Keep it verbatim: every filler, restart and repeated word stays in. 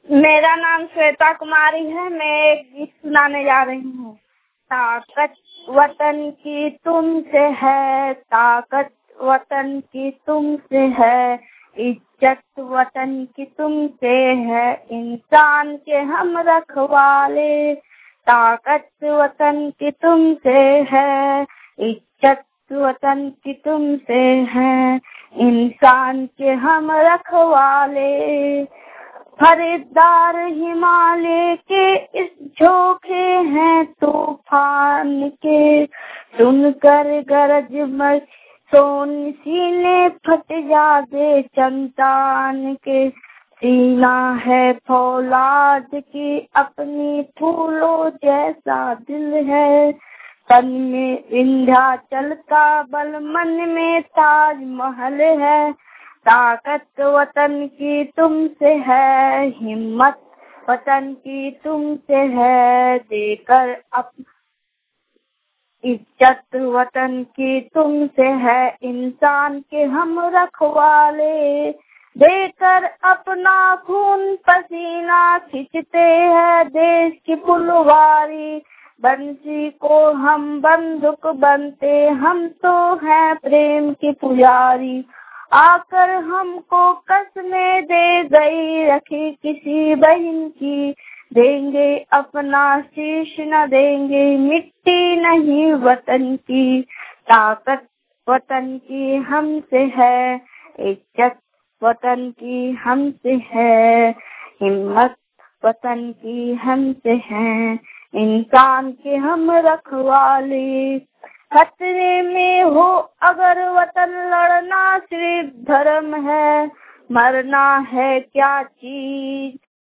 मेरा नाम श्वेता कुमारी है। मैं एक गीत सुनाने जा रही हूँ। ताकत वतन की तुमसे है, ताकत वतन की तुमसे है, इज्जत वतन की तुमसे है, इंसान के हम रखवाले। ताकत वतन की तुमसे है, इज्जत वतन की तुमसे है, इंसान के हम रखवाले। खरीदार हिमालय के इस झोंके हैं तूफान के, सुनकर गरज मच सोन सीने फट जाते चंतान के। सीना है फौलाद की अपनी फूलों जैसा दिल है, तन में विंध्याचल का बल मन में ताजमहल है। ताकत वतन की तुमसे है, हिम्मत वतन की तुमसे है, देकर अप इज्जत वतन की तुमसे है, इंसान के हम रखवाले। देकर अपना खून पसीना खींचते हैं देश की फुलवारी, बंसी को हम बंदूक बनते, हम तो हैं प्रेम की पुजारी। आकर हमको कसमें दे गई रखी किसी बहन की, देंगे अपना शीश न देंगे मिट्टी नहीं वतन की। ताकत वतन की हमसे है, इज्जत वतन की हमसे है, हिम्मत वतन की हमसे है, इंसान के हम रखवाले। खतरे में हो अगर वतन लड़ना सिर्फ धर्म है, मरना है क्या चीज,